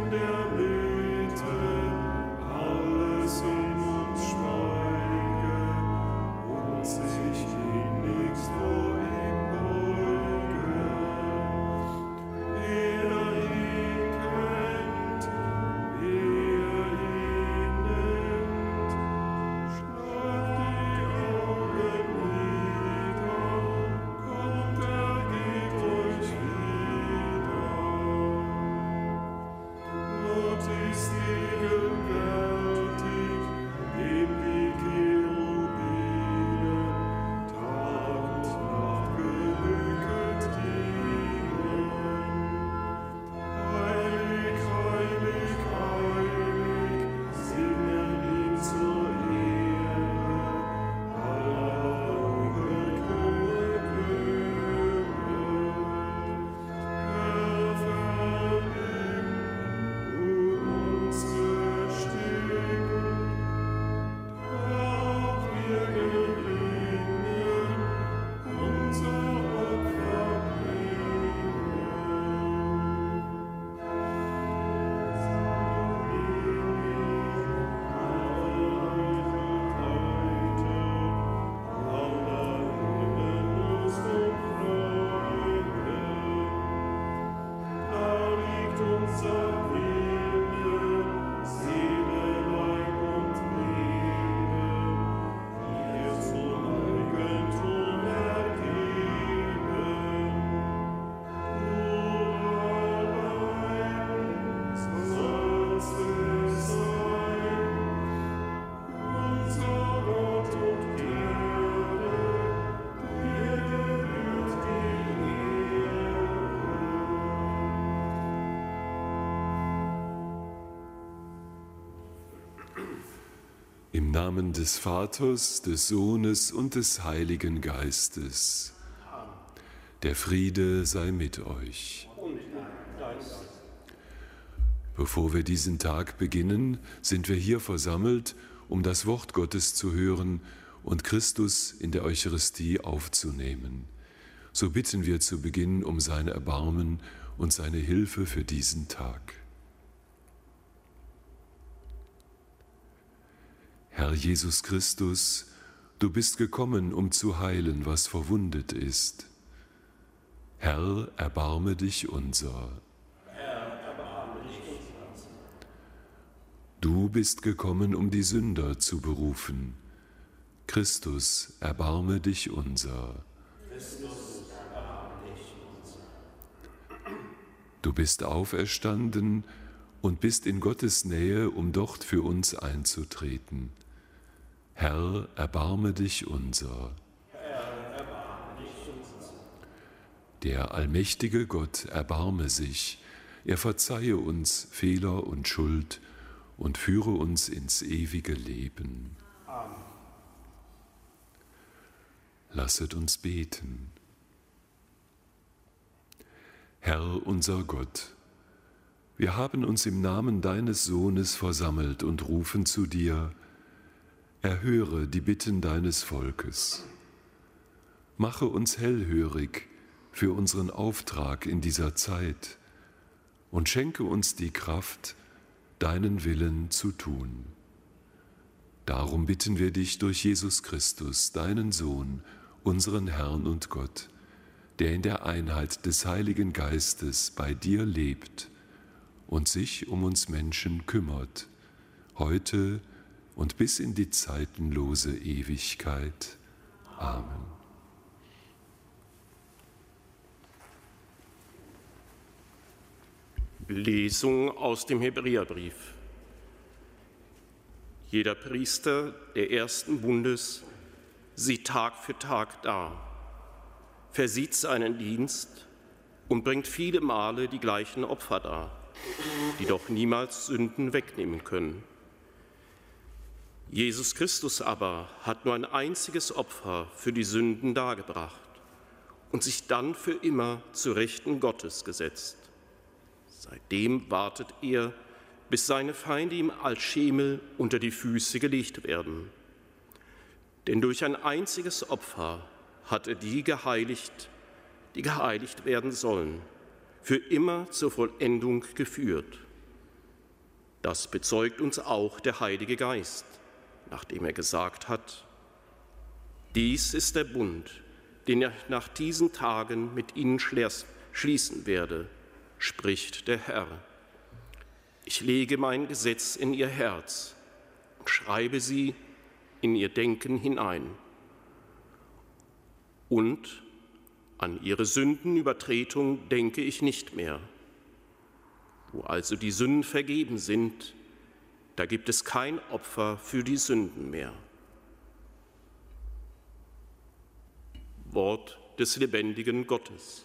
Im Namen des Vaters, des Sohnes und des Heiligen Geistes. Der Friede sei mit euch. Bevor wir diesen Tag beginnen, sind wir hier versammelt, um das Wort Gottes zu hören und Christus in der Eucharistie aufzunehmen. So bitten wir zu Beginn um sein Erbarmen und seine Hilfe für diesen Tag. Herr Jesus Christus, du bist gekommen, um zu heilen, was verwundet ist. Herr, erbarme dich unser. Herr, erbarme dich unser. Du bist gekommen, um die Sünder zu berufen. Christus, erbarme dich unser. Christus, erbarme dich unser. Du bist auferstanden und bist in Gottes Nähe, um dort für uns einzutreten. Herr, erbarme dich unser. Herr, erbarme dich unser. Der allmächtige Gott erbarme sich, er verzeihe uns Fehler und Schuld und führe uns ins ewige Leben. Amen. Lasset uns beten. Herr unser Gott, wir haben uns im Namen deines Sohnes versammelt und rufen zu dir: Erhöre die Bitten deines Volkes. Mache uns hellhörig für unseren Auftrag in dieser Zeit und schenke uns die Kraft, deinen Willen zu tun. Darum bitten wir dich durch Jesus Christus, deinen Sohn, unseren Herrn und Gott, der in der Einheit des Heiligen Geistes bei dir lebt und sich um uns Menschen kümmert, heute und bis in die zeitenlose Ewigkeit. Amen. Lesung aus dem Hebräerbrief. Jeder Priester der ersten Bundes sieht Tag für Tag dar, versieht seinen Dienst und bringt viele Male die gleichen Opfer dar, die doch niemals Sünden wegnehmen können. Jesus Christus aber hat nur ein einziges Opfer für die Sünden dargebracht und sich dann für immer zu Rechten Gottes gesetzt. Seitdem wartet er, bis seine Feinde ihm als Schemel unter die Füße gelegt werden. Denn durch ein einziges Opfer hat er die geheiligt werden sollen, für immer zur Vollendung geführt. Das bezeugt uns auch der Heilige Geist, nachdem er gesagt hat: Dies ist der Bund, den ich nach diesen Tagen mit ihnen schließen werde, spricht der Herr. Ich lege mein Gesetz in ihr Herz und schreibe sie in ihr Denken hinein. Und an ihre Sündenübertretung denke ich nicht mehr. Wo also die Sünden vergeben sind, da gibt es kein Opfer für die Sünden mehr. Wort des lebendigen Gottes.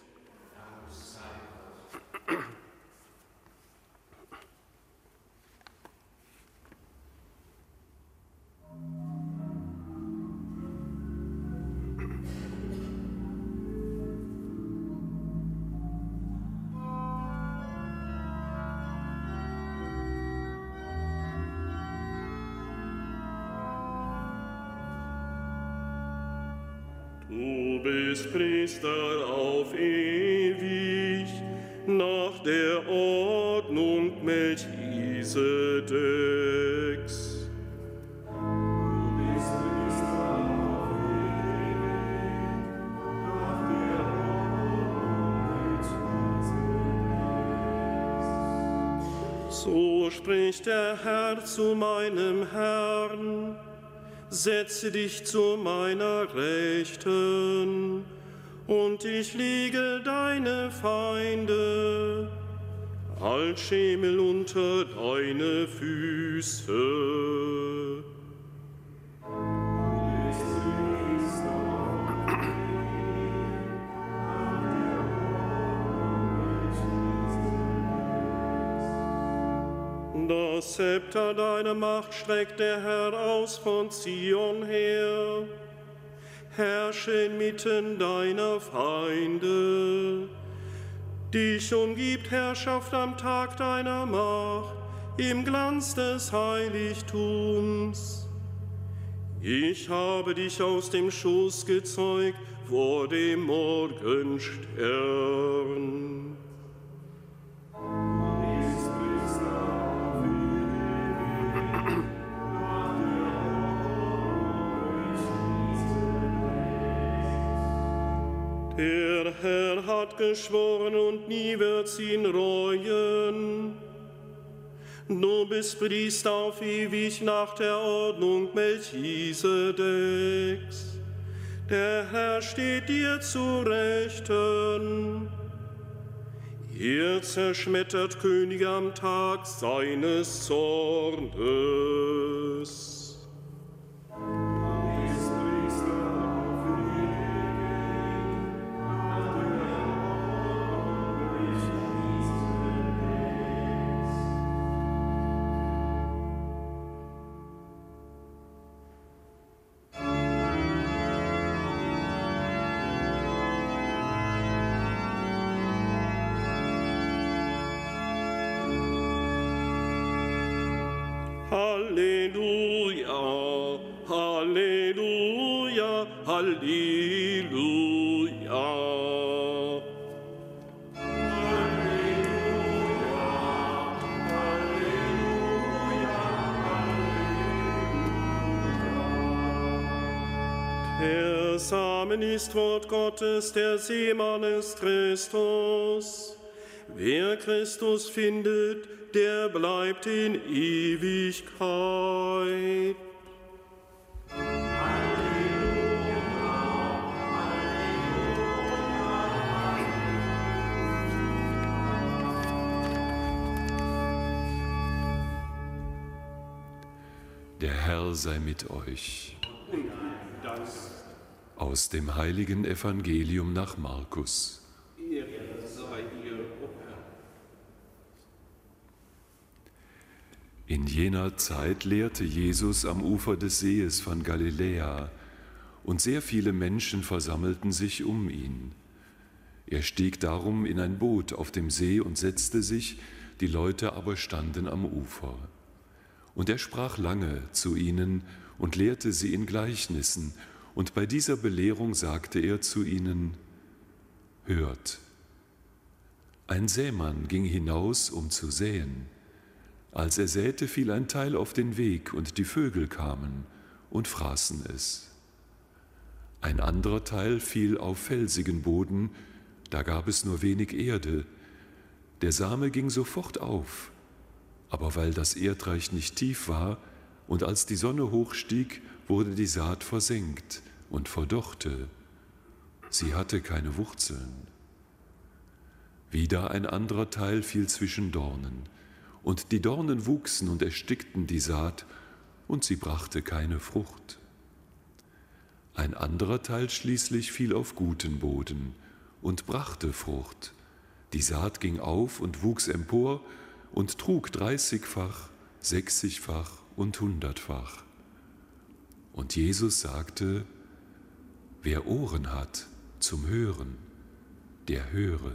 Du bist Priester auf ewig, nach der Ordnung Melchisedeks. Du bist Priester auf ewig, nach der Ordnung Melchisedeks. So spricht der Herr zu meinem Herrn: Setze dich zu meiner Rechten, und ich lege deine Feinde als Schemel unter deine Füße. Das Zepter deiner Macht streckt der Herr aus von Zion her. Herrsche inmitten deiner Feinde. Dich umgibt Herrschaft am Tag deiner Macht, im Glanz des Heiligtums. Ich habe dich aus dem Schoß gezeugt vor dem Morgenstern. Der Herr hat geschworen und nie wird's ihn reuen. Du bist Priester auf ewig nach der Ordnung Melchisedeks. Der Herr steht dir zu Rechten. Er zerschmettert Könige am Tag seines Zornes. Halleluja, Halleluja, Halleluja. Der Samen ist Wort Gottes, der Seemann ist Christus. Wer Christus findet, der bleibt in Ewigkeit. Der Herr sei mit euch. Aus dem heiligen Evangelium nach Markus. In jener Zeit lehrte Jesus am Ufer des Sees von Galiläa, und sehr viele Menschen versammelten sich um ihn. Er stieg darum in ein Boot auf dem See und setzte sich, die Leute aber standen am Ufer. Und er sprach lange zu ihnen und lehrte sie in Gleichnissen, und bei dieser Belehrung sagte er zu ihnen: Hört, ein Sämann ging hinaus, um zu säen. Als er säte, fiel ein Teil auf den Weg, und die Vögel kamen und fraßen es. Ein anderer Teil fiel auf felsigen Boden, da gab es nur wenig Erde. Der Same ging sofort auf, aber weil das Erdreich nicht tief war und als die Sonne hochstieg, wurde die Saat versenkt und verdorrte. Sie hatte keine Wurzeln. Wieder ein anderer Teil fiel zwischen Dornen, und die Dornen wuchsen und erstickten die Saat, und sie brachte keine Frucht. Ein anderer Teil schließlich fiel auf guten Boden und brachte Frucht. Die Saat ging auf und wuchs empor und trug 30-fach, 60-fach und 100-fach. Und Jesus sagte: Wer Ohren hat zum Hören, der höre.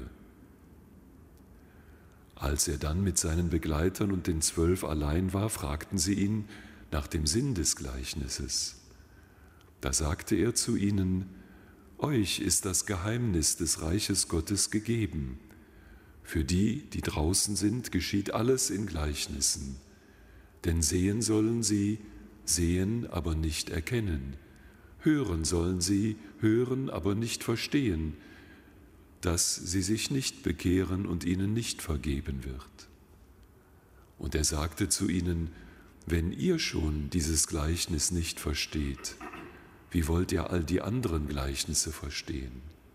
Als er dann mit seinen Begleitern und den 12 allein war, fragten sie ihn nach dem Sinn des Gleichnisses. Da sagte er zu ihnen: Euch ist das Geheimnis des Reiches Gottes gegeben. Für die, die draußen sind, geschieht alles in Gleichnissen. Denn sehen sollen sie, sehen, aber nicht erkennen. Hören sollen sie, hören, aber nicht verstehen, dass sie sich nicht bekehren und ihnen nicht vergeben wird. Und er sagte zu ihnen: Wenn ihr schon dieses Gleichnis nicht versteht, wie wollt ihr all die anderen Gleichnisse verstehen?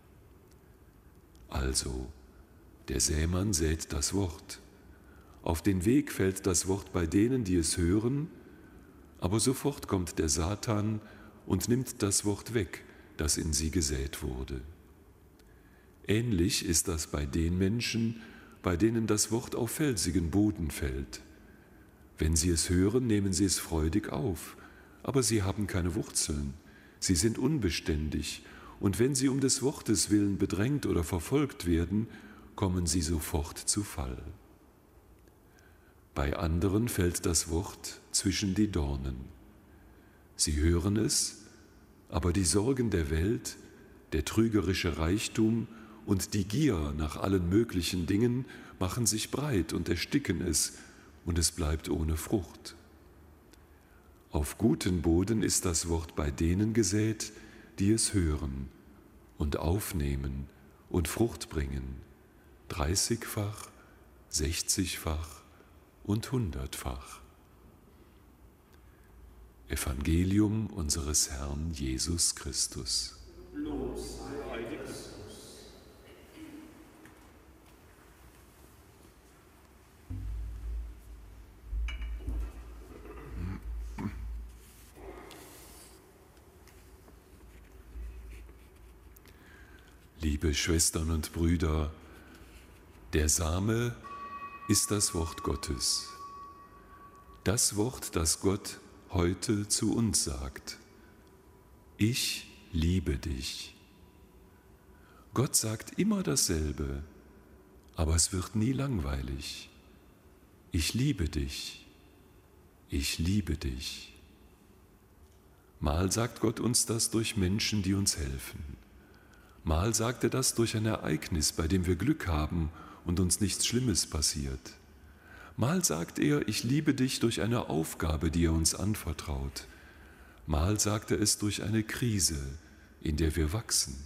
Also, der Sämann sät das Wort. Auf den Weg fällt das Wort bei denen, die es hören, aber sofort kommt der Satan und nimmt das Wort weg, das in sie gesät wurde. Ähnlich ist das bei den Menschen, bei denen das Wort auf felsigen Boden fällt. Wenn sie es hören, nehmen sie es freudig auf, aber sie haben keine Wurzeln. Sie sind unbeständig, und wenn sie um des Wortes willen bedrängt oder verfolgt werden, kommen sie sofort zu Fall. Bei anderen fällt das Wort zwischen die Dornen. Sie hören es, aber die Sorgen der Welt, der trügerische Reichtum und die Gier nach allen möglichen Dingen machen sich breit und ersticken es, und es bleibt ohne Frucht. Auf guten Boden ist das Wort bei denen gesät, die es hören und aufnehmen und Frucht bringen, 30-fach, 60-fach und 100-fach. Evangelium unseres Herrn Jesus Christus. Lob sei dir, Christus. Liebe Schwestern und Brüder, der Same ist das Wort Gottes. Das Wort, das Gott heute zu uns sagt: Ich liebe dich. Gott sagt immer dasselbe, aber es wird nie langweilig. Ich liebe dich. Ich liebe dich. Mal sagt Gott uns das durch Menschen, die uns helfen. Mal sagt er das durch ein Ereignis, bei dem wir Glück haben und uns nichts Schlimmes passiert. Mal sagt er: Ich liebe dich durch eine Aufgabe, die er uns anvertraut. Mal sagt er es durch eine Krise, in der wir wachsen.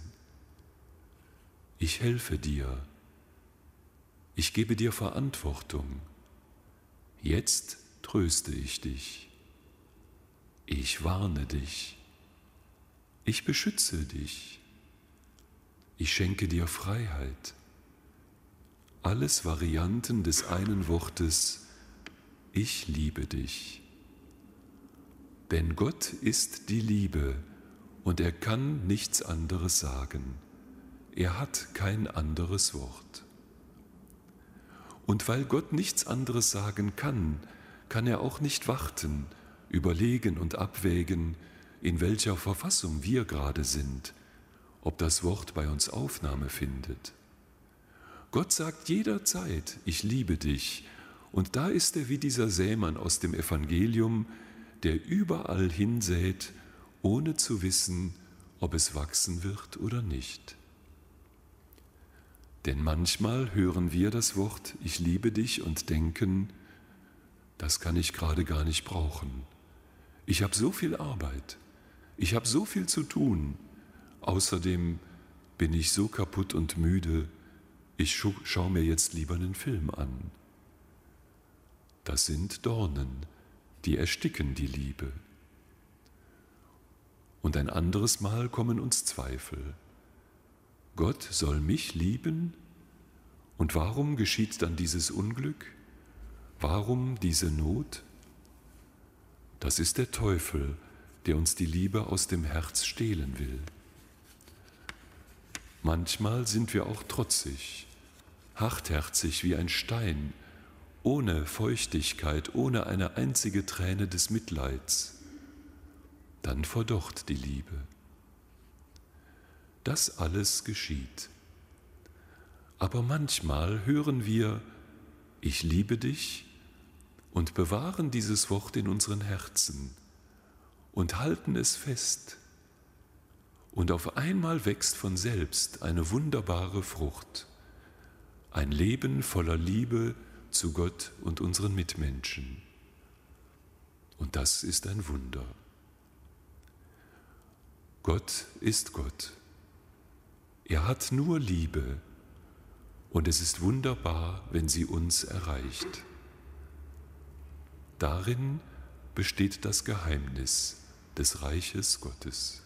Ich helfe dir. Ich gebe dir Verantwortung. Jetzt tröste ich dich. Ich warne dich. Ich beschütze dich. Ich schenke dir Freiheit. Alles Varianten des einen Wortes: Ich liebe dich. Denn Gott ist die Liebe und er kann nichts anderes sagen. Er hat kein anderes Wort. Und weil Gott nichts anderes sagen kann, kann er auch nicht warten, überlegen und abwägen, in welcher Verfassung wir gerade sind, ob das Wort bei uns Aufnahme findet. Gott sagt jederzeit: Ich liebe dich. Und da ist er wie dieser Sämann aus dem Evangelium, der überall hinsät, ohne zu wissen, ob es wachsen wird oder nicht. Denn manchmal hören wir das Wort: Ich liebe dich und denken: das kann ich gerade gar nicht brauchen. Ich habe so viel Arbeit, ich habe so viel zu tun. Außerdem bin ich so kaputt und müde, ich schaue mir jetzt lieber einen Film an. Das sind Dornen, die ersticken die Liebe. Und ein anderes Mal kommen uns Zweifel. Gott soll mich lieben? Und warum geschieht dann dieses Unglück? Warum diese Not? Das ist der Teufel, der uns die Liebe aus dem Herz stehlen will. Manchmal sind wir auch trotzig, hartherzig wie ein Stein, ohne Feuchtigkeit, ohne eine einzige Träne des Mitleids. Dann verdorrt die Liebe. Das alles geschieht. Aber manchmal hören wir, ich liebe dich, und bewahren dieses Wort in unseren Herzen und halten es fest. Und auf einmal wächst von selbst eine wunderbare Frucht, ein Leben voller Liebe zu Gott und unseren Mitmenschen. Und das ist ein Wunder. Gott ist Gott. Er hat nur Liebe und es ist wunderbar, wenn sie uns erreicht. Darin besteht das Geheimnis des Reiches Gottes.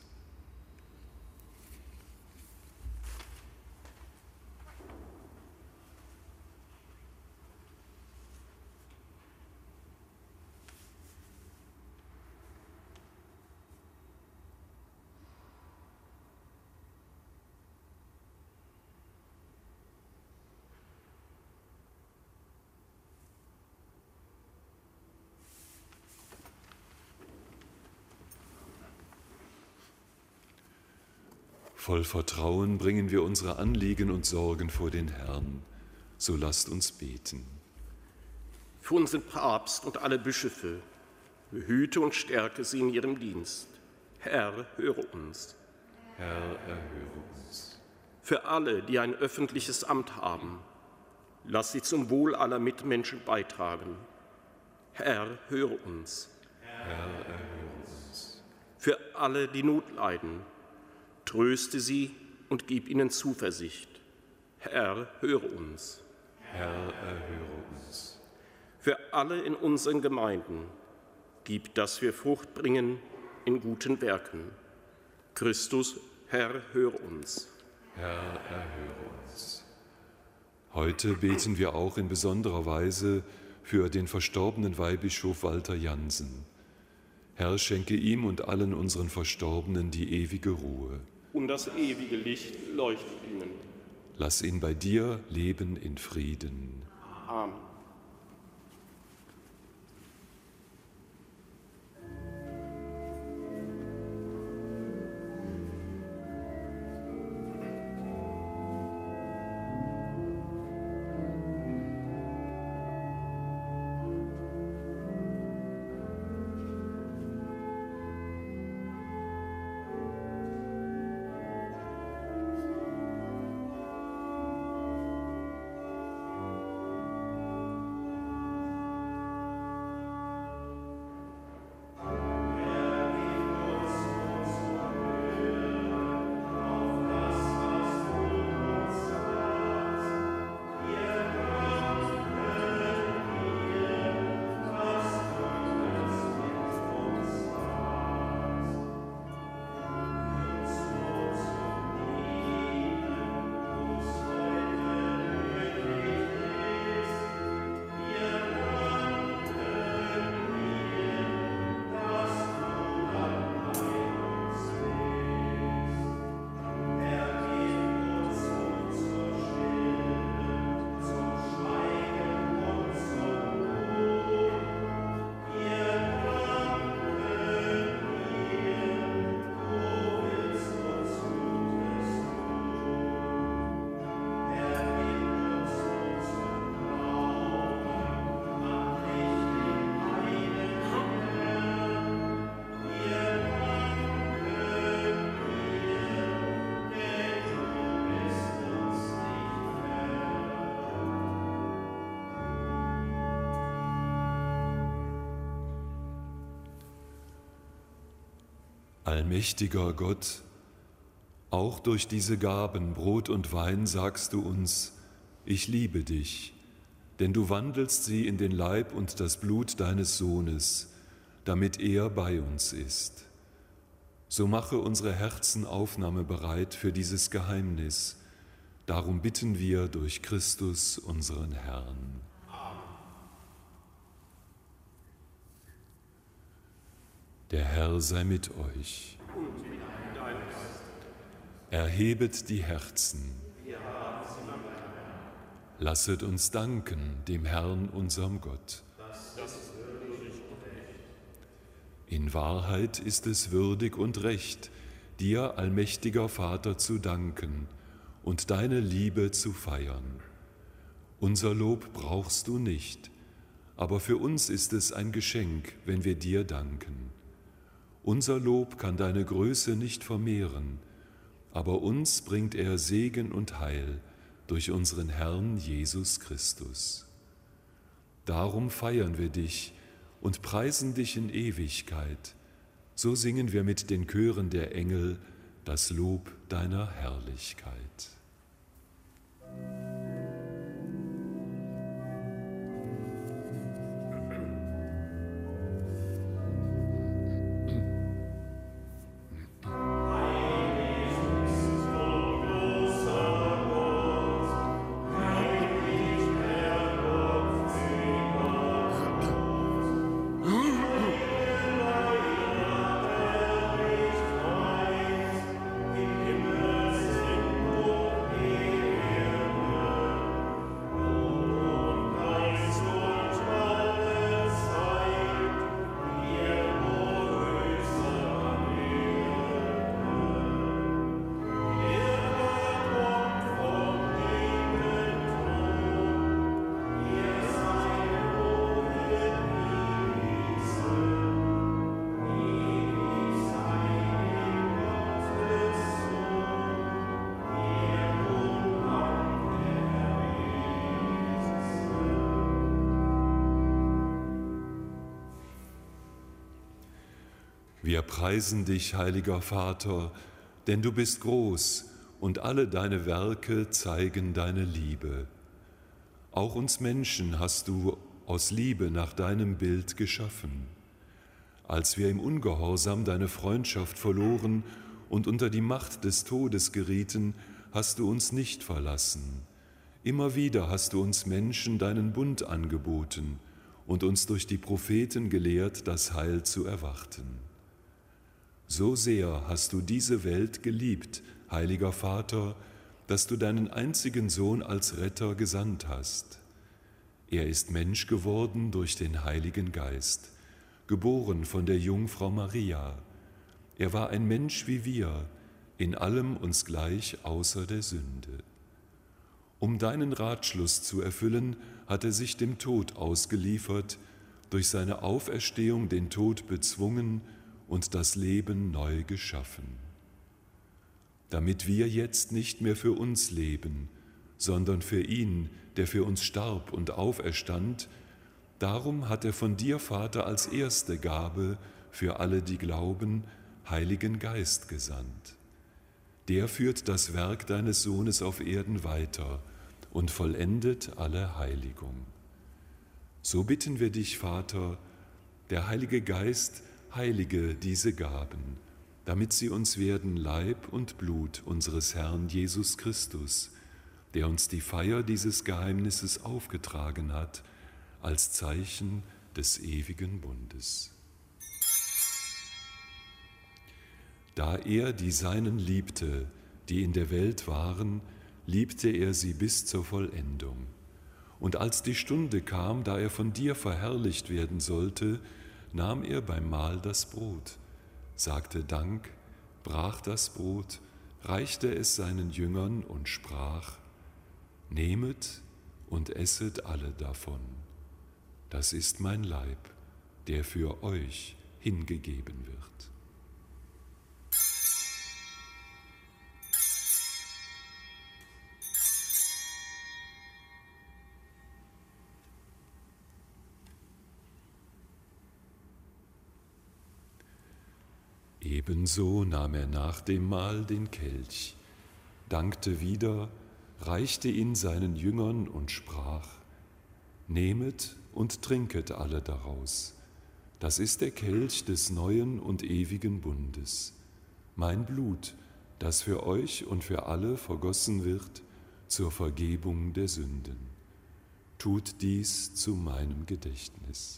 Voll Vertrauen bringen wir unsere Anliegen und Sorgen vor den Herrn. So lasst uns beten. Für unseren Papst und alle Bischöfe, behüte und stärke sie in ihrem Dienst. Herr, höre uns. Herr, erhöre uns. Für alle, die ein öffentliches Amt haben, lass sie zum Wohl aller Mitmenschen beitragen. Herr, höre uns. Herr, erhöre uns. Für alle, die Not leiden, tröste sie und gib ihnen Zuversicht. Herr, höre uns. Herr, erhöre uns. Für alle in unseren Gemeinden, gib, dass wir Frucht bringen in guten Werken. Christus, Herr, höre uns. Herr, erhöre uns. Heute beten wir auch in besonderer Weise für den verstorbenen Weihbischof Walter Jansen. Herr, schenke ihm und allen unseren Verstorbenen die ewige Ruhe. Und das ewige Licht leuchtet ihnen. Lass ihn bei dir leben in Frieden. Amen. Allmächtiger Gott, auch durch diese Gaben, Brot und Wein, sagst du uns, ich liebe dich, denn du wandelst sie in den Leib und das Blut deines Sohnes, damit er bei uns ist. So mache unsere Herzen aufnahmebereit für dieses Geheimnis. Darum bitten wir durch Christus, unseren Herrn. Amen. Der Herr sei mit euch. Erhebet die Herzen. Lasset uns danken dem Herrn, unserem Gott. In Wahrheit ist es würdig und recht, dir, allmächtiger Vater, zu danken und deine Liebe zu feiern. Unser Lob brauchst du nicht, aber für uns ist es ein Geschenk, wenn wir dir danken. Unser Lob kann deine Größe nicht vermehren, aber uns bringt er Segen und Heil durch unseren Herrn Jesus Christus. Darum feiern wir dich und preisen dich in Ewigkeit. So singen wir mit den Chören der Engel das Lob deiner Herrlichkeit. Wir preisen dich, heiliger Vater, denn du bist groß und alle deine Werke zeigen deine Liebe. Auch uns Menschen hast du aus Liebe nach deinem Bild geschaffen. Als wir im Ungehorsam deine Freundschaft verloren und unter die Macht des Todes gerieten, hast du uns nicht verlassen. Immer wieder hast du uns Menschen deinen Bund angeboten und uns durch die Propheten gelehrt, das Heil zu erwarten. So sehr hast du diese Welt geliebt, heiliger Vater, dass du deinen einzigen Sohn als Retter gesandt hast. Er ist Mensch geworden durch den Heiligen Geist, geboren von der Jungfrau Maria. Er war ein Mensch wie wir, in allem uns gleich außer der Sünde. Um deinen Ratschluss zu erfüllen, hat er sich dem Tod ausgeliefert, durch seine Auferstehung den Tod bezwungen und das Leben neu geschaffen. Damit wir jetzt nicht mehr für uns leben, sondern für ihn, der für uns starb und auferstand, darum hat er von dir, Vater, als erste Gabe für alle, die glauben, Heiligen Geist gesandt. Der führt das Werk deines Sohnes auf Erden weiter und vollendet alle Heiligung. So bitten wir dich, Vater, der Heilige Geist heilige diese Gaben, damit sie uns werden Leib und Blut unseres Herrn Jesus Christus, der uns die Feier dieses Geheimnisses aufgetragen hat, als Zeichen des ewigen Bundes. Da er die Seinen liebte, die in der Welt waren, liebte er sie bis zur Vollendung. Und als die Stunde kam, da er von dir verherrlicht werden sollte, nahm er beim Mahl das Brot, sagte Dank, brach das Brot, reichte es seinen Jüngern und sprach: Nehmet und esset alle davon. Das ist mein Leib, der für euch hingegeben wird. Ebenso nahm er nach dem Mahl den Kelch, dankte wieder, reichte ihn seinen Jüngern und sprach: Nehmet und trinket alle daraus. Das ist der Kelch des neuen und ewigen Bundes, mein Blut, das für euch und für alle vergossen wird zur Vergebung der Sünden. Tut dies zu meinem Gedächtnis.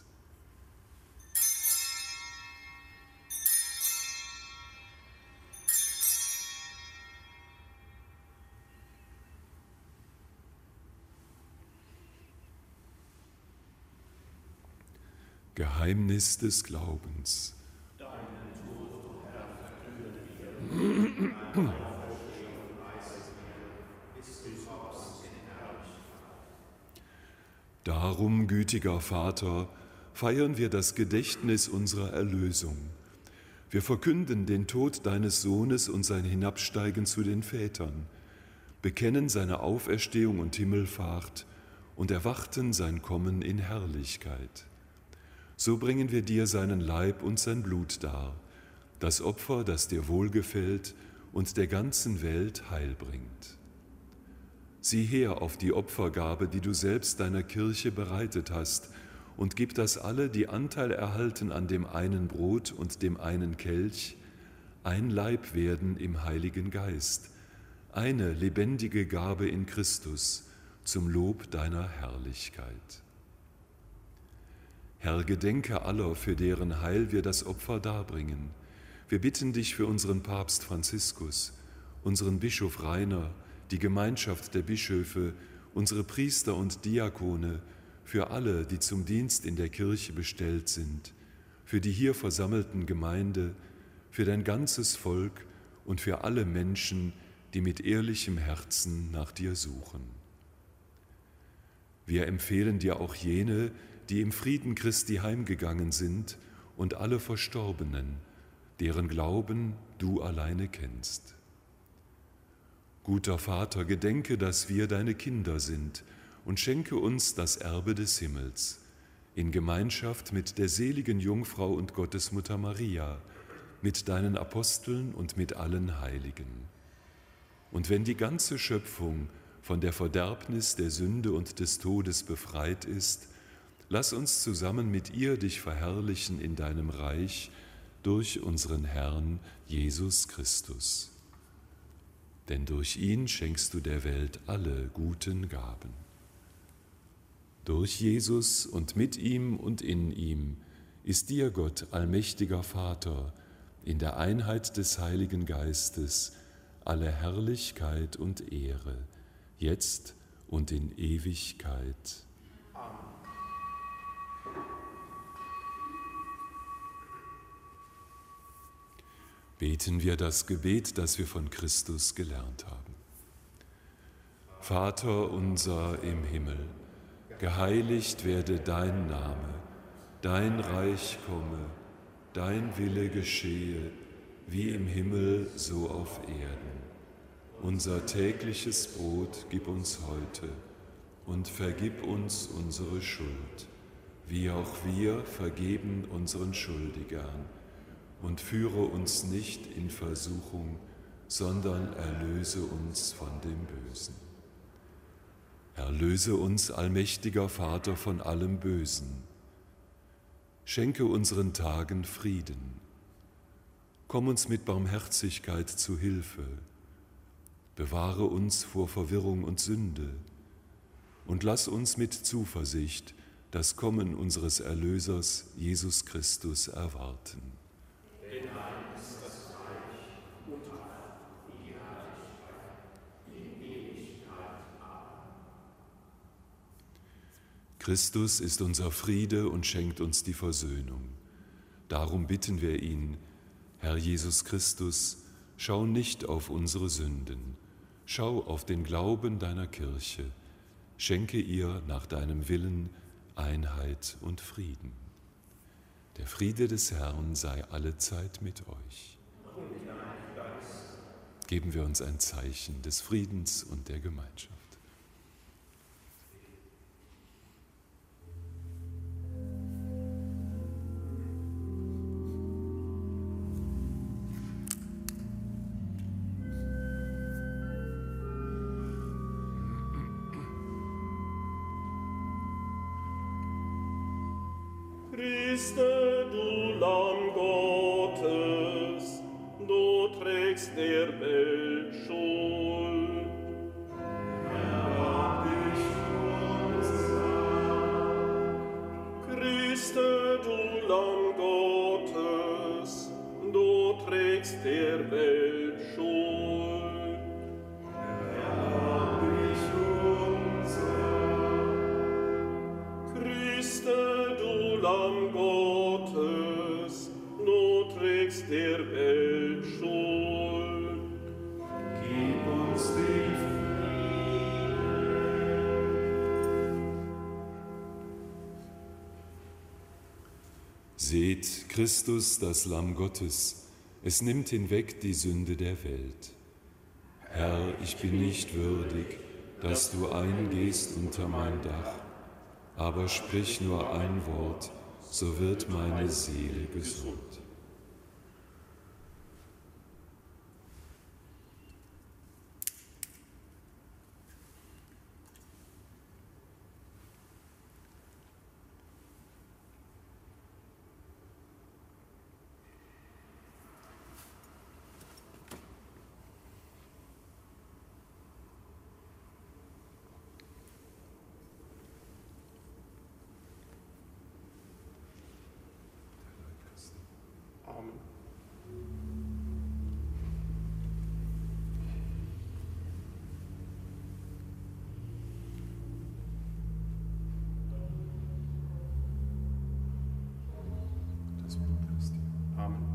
Geheimnis des Glaubens. Darum, gütiger Vater, feiern wir das Gedächtnis unserer Erlösung. Wir verkünden den Tod deines Sohnes und sein Hinabsteigen zu den Vätern, bekennen seine Auferstehung und Himmelfahrt und erwarten sein Kommen in Herrlichkeit. So bringen wir dir seinen Leib und sein Blut dar, das Opfer, das dir wohlgefällt und der ganzen Welt Heil bringt. Sieh her auf die Opfergabe, die du selbst deiner Kirche bereitet hast, und gib, dass alle, die Anteil erhalten an dem einen Brot und dem einen Kelch, ein Leib werden im Heiligen Geist, eine lebendige Gabe in Christus, zum Lob deiner Herrlichkeit. Herr, gedenke aller, für deren Heil wir das Opfer darbringen. Wir bitten dich für unseren Papst Franziskus, unseren Bischof Rainer, die Gemeinschaft der Bischöfe, unsere Priester und Diakone, für alle, die zum Dienst in der Kirche bestellt sind, für die hier versammelten Gemeinde, für dein ganzes Volk und für alle Menschen, die mit ehrlichem Herzen nach dir suchen. Wir empfehlen dir auch jene, die im Frieden Christi heimgegangen sind, und alle Verstorbenen, deren Glauben du alleine kennst. Guter Vater, gedenke, dass wir deine Kinder sind, und schenke uns das Erbe des Himmels, in Gemeinschaft mit der seligen Jungfrau und Gottesmutter Maria, mit deinen Aposteln und mit allen Heiligen. Und wenn die ganze Schöpfung von der Verderbnis der Sünde und des Todes befreit ist, lass uns zusammen mit ihr dich verherrlichen in deinem Reich durch unseren Herrn Jesus Christus. Denn durch ihn schenkst du der Welt alle guten Gaben. Durch Jesus und mit ihm und in ihm ist dir, Gott, allmächtiger Vater, in der Einheit des Heiligen Geistes alle Herrlichkeit und Ehre, jetzt und in Ewigkeit. Beten wir das Gebet, das wir von Christus gelernt haben. Vater unser im Himmel, geheiligt werde dein Name, dein Reich komme, dein Wille geschehe, wie im Himmel so auf Erden. Unser tägliches Brot gib uns heute und vergib uns unsere Schuld, wie auch wir vergeben unseren Schuldigern. Und führe uns nicht in Versuchung, sondern erlöse uns von dem Bösen. Erlöse uns, allmächtiger Vater, von allem Bösen. Schenke unseren Tagen Frieden. Komm uns mit Barmherzigkeit zu Hilfe. Bewahre uns vor Verwirrung und Sünde. Und lass uns mit Zuversicht das Kommen unseres Erlösers, Jesus Christus, erwarten. Christus ist unser Friede und schenkt uns die Versöhnung. Darum bitten wir ihn, Herr Jesus Christus, schau nicht auf unsere Sünden, schau auf den Glauben deiner Kirche, schenke ihr nach deinem Willen Einheit und Frieden. Der Friede des Herrn sei allezeit mit euch. Geben wir uns ein Zeichen des Friedens und der Gemeinschaft. Christe, du Lamm Gottes, du trägst der Welt Schuld. Erbarm dich unser. Christe, du Lamm Gottes, du trägst der Welt Schuld. Erbarm dich unser. Christe, du Lamm Gottes, du trägst der Welt Schuld. Gib uns den Seht Christus, das Lamm Gottes, es nimmt hinweg die Sünde der Welt. Herr, ich bin nicht würdig, dass du eingehst unter mein Dach, aber sprich nur ein Wort, so wird meine Seele gesund. Amen. Das Blut Christi. Amen.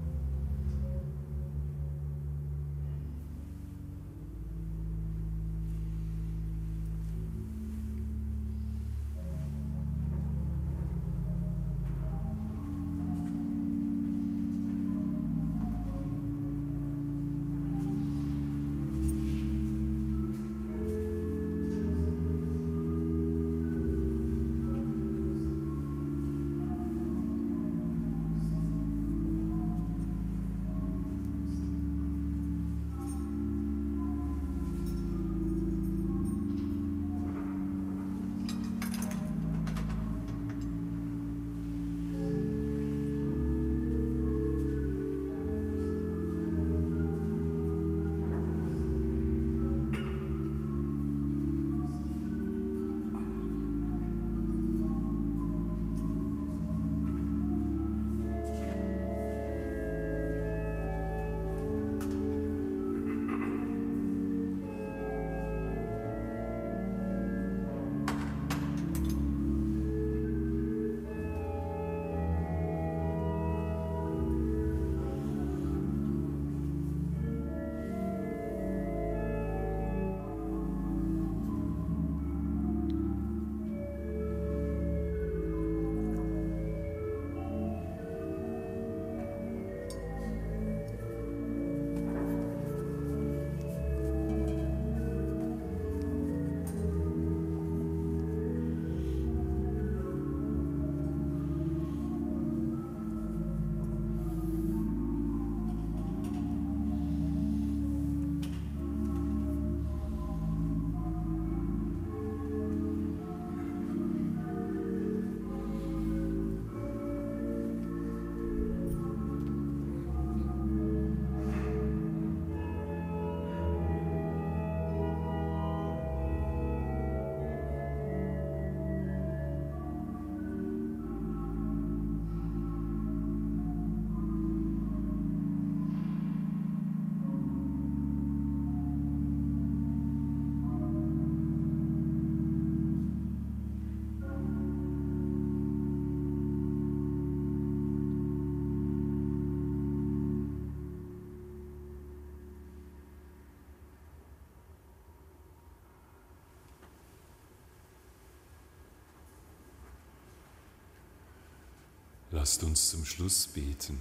Lasst uns zum Schluss beten.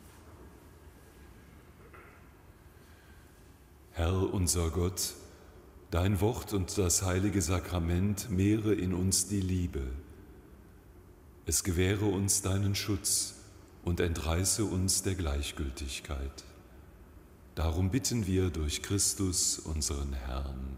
Herr unser Gott, dein Wort und das heilige Sakrament mehre in uns die Liebe. Es gewähre uns deinen Schutz und entreiße uns der Gleichgültigkeit. Darum bitten wir durch Christus, unseren Herrn.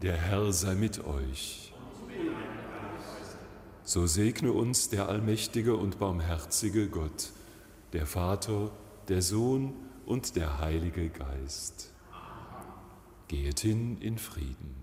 Der Herr sei mit euch. So segne uns der allmächtige und barmherzige Gott, der Vater, der Sohn und der Heilige Geist. Geht hin in Frieden.